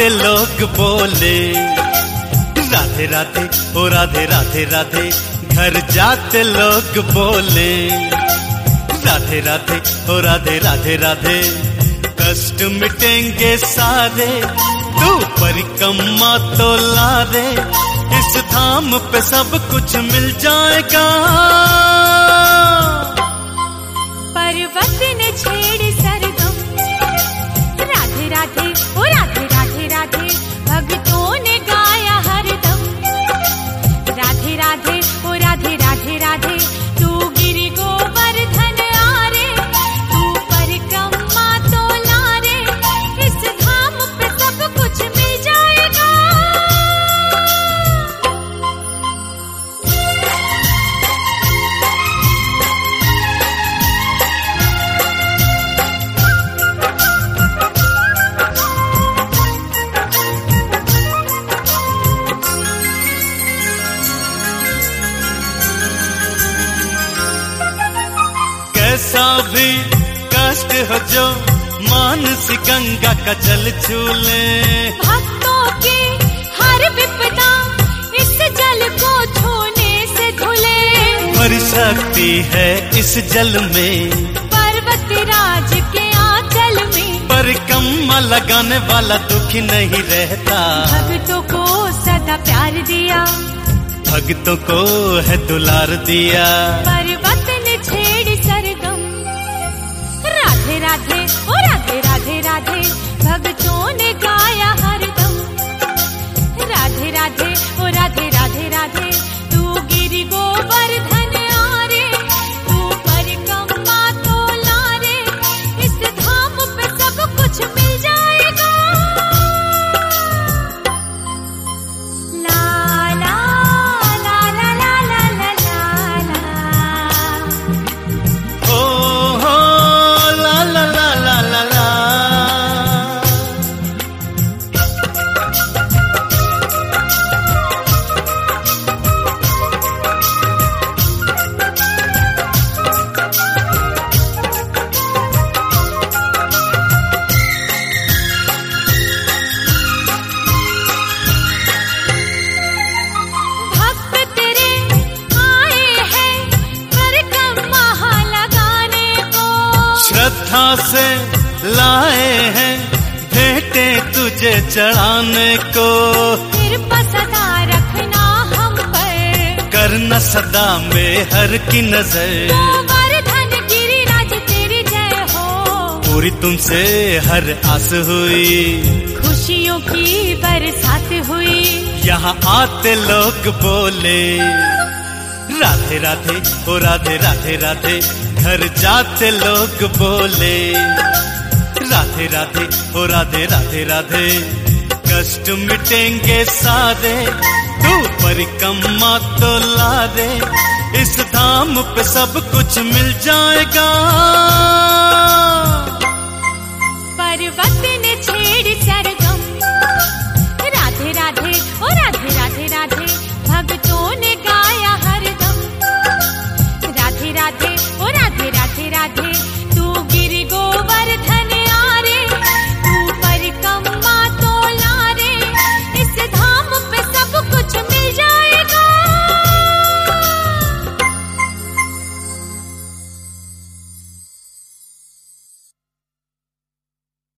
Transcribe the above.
आते लोग बोले राधे राधे ओ राधे राधे राधे। घर जाते लोग बोले राधे राधे ओ राधे राधे राधे। कष्ट मिटेंगे सारे तू परिक्रमा तो ला रे। इस धाम पे सब कुछ मिल जाएगा। पर्वत ने छेड़ी सरगम राधे राधे ओ राधे राधे राधे। भक्तों ने गाया हरदम राधे राधे ओ राधे राधे राधे। तू गिरि गोवर्धन आरे तू परिक्रमा तो ला रे। इस धाम पे सब कुछ मिल जाएगा। कैसा भी कष्ट हो जो मानसी गंगा का जल छू ले। भक्तों की हर विपदा इस जल को छूने से धुले। बड़ी शक्ति है इस जल में पर्वत राज के आंचल में। परिक्रमा लगाने वाला दुखी नहीं रहता। भक्तों को सदा प्यार दिया भक्तों को है दुलार दिया। पर्वत ने छेड़ी सरगम राधे राधे ओ राधे राधे राधे। भक्तों ने गाया हरदम राधे राधे ओ राधे राधे राधे। तू गिरि गोवर्धन आरे तू परिक्रमा तो ला रे। इस धाम पे सब कुछ मिल जाएगा। ला ला ला ला ला ला ला ला। ओ हो ला ला ला ला ला ला। भक्त तेरे आए हैं परिक्रमा लगाने को। श्रद्धा से लाए हैं भेंटे तुझे चढ़ाने को। कृपा सदा रखना हम पर करना सदा में हर की नजर। गोवर्धन गिरिराज तेरी जय हो। पूरी तुमसे हर आस हुई खुशियों की बरसात हुई। यहाँ आते लोग बोले राधे राधे ओ राधे राधे राधे। घर जाते लोग बोले राधे राधे ओ राधे राधे राधे। कष्ट मिटेंगे सारे तू परिक्रमा तो ला रे। इस धाम पे सब कुछ मिल जाएगा। पर्वत ने छेड़ी सरगम राधे राधे ओ राधे राधे राधे। भक्तों ने गाया हरदम राधे राधे ओ राधे राधे राधे।